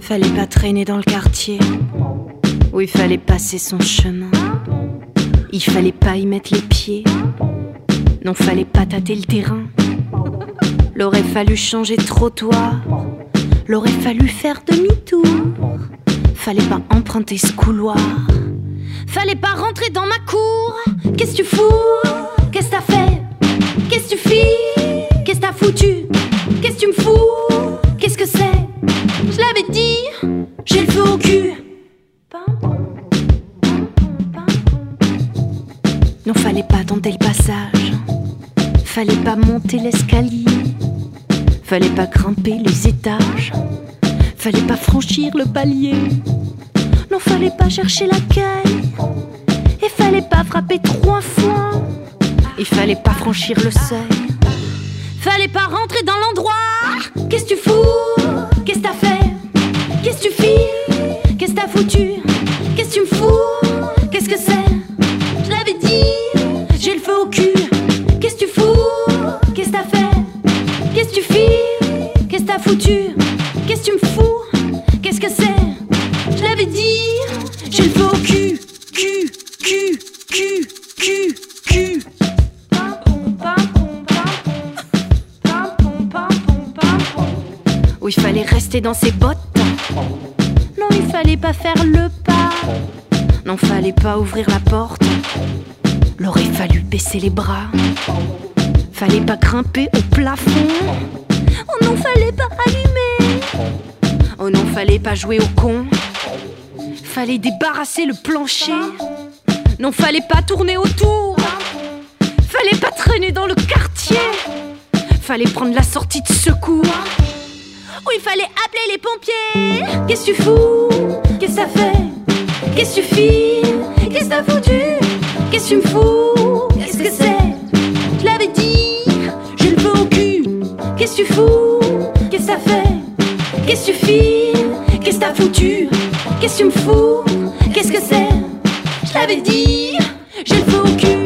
Fallait pas traîner dans le quartier où il fallait passer son chemin. Il fallait pas y mettre les pieds. Non, fallait pas tâter le terrain. L'aurait fallu changer de trottoir. L'aurait fallu faire demi-tour. Fallait pas emprunter ce couloir. Fallait pas rentrer dans ma cour. Qu'est-ce que tu fous? Qu'est-ce que t'as fait? Qu'est-ce que tu fais? Qu'est-ce que t'as foutu? Qu'est-ce que tu me fous? Qu'est-ce que c'est? Je l'avais dit, j'ai le feu au cul. Non, fallait pas tenter le passage. Fallait pas monter l'escalier. Fallait pas grimper les étages. Fallait pas franchir le palier. Non, fallait pas chercher l'accueil. Et fallait pas frapper 3 fois. Il fallait pas franchir le seuil. Fallait pas rentrer dans l'endroit. Qu'est-ce que tu fous? Qu'est-ce que t'as fait? Qu'est-ce que tu fais? Qu'est-ce que t'as foutu? Qu'est-ce que tu me fous? Qu'est-ce que c'est? Je l'avais dit, j'ai le feu au cul. Qu'est-ce que tu fous? Qu'est-ce que t'as fait? Qu'est-ce que tu fais? Qu'est-ce que t'as foutu? Qu'est-ce que tu me fous? Qu'est-ce que c'est? Je l'avais dit, j'ai le feu au cul. Cul, cul, cul, cul, cul. Où il fallait rester dans ses bottes. Non, il fallait pas faire le pas. Non, fallait pas ouvrir la porte. L'aurait fallu baisser les bras. Fallait pas grimper au plafond. Oh non, fallait pas allumer. Oh non, fallait pas jouer au con. Fallait débarrasser le plancher. Non, fallait pas tourner autour. Fallait pas traîner dans le quartier. Fallait prendre la sortie de secours. Oh, il fallait appeler les pompiers. Qu'est-ce que tu fous? Qu'est-ce que t'as fait? Qu'est-ce que tu fais? Qu'est-ce que t'as foutu? Qu'est-ce que tu me fous? Qu'est-ce que c'est? Je l'avais dit, j'ai le feu au cul. Qu'est-ce que tu fous? Qu'est-ce que t'as fait? Qu'est-ce que tu fais? Qu'est-ce que t'as foutu? Qu'est-ce que tu me fous? Qu'est-ce que c'est? Je l'avais dit, j'ai le feu au cul.